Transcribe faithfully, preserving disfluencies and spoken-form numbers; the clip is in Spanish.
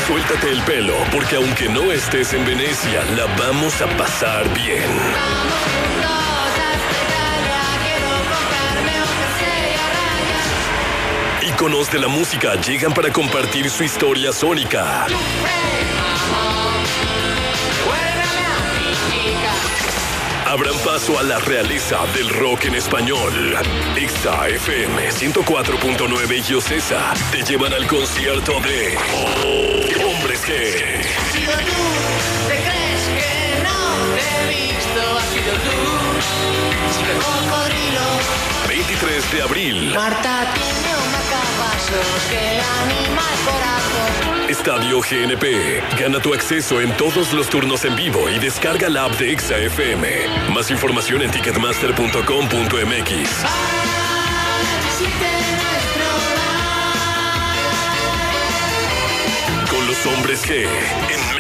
Suéltate el pelo, porque aunque no estés en Venecia, la vamos a pasar bien. Íconos de la música llegan para compartir su historia sónica. Abran paso a la realeza del rock en español. Exa F M ciento cuatro punto nueve y Ocesa te llevan al concierto de oh, Hombres G. Ha sido tú, te crees que no te he visto, ha sido tú, chico cocodrilo. veintitrés de abril. Marta tiene un marcapasos que anima el corazón. Estadio G N P. Gana tu acceso en todos los turnos en vivo y descarga la app de Exa F M. Más información en ticketmaster punto com punto m x. Con los Hombres G en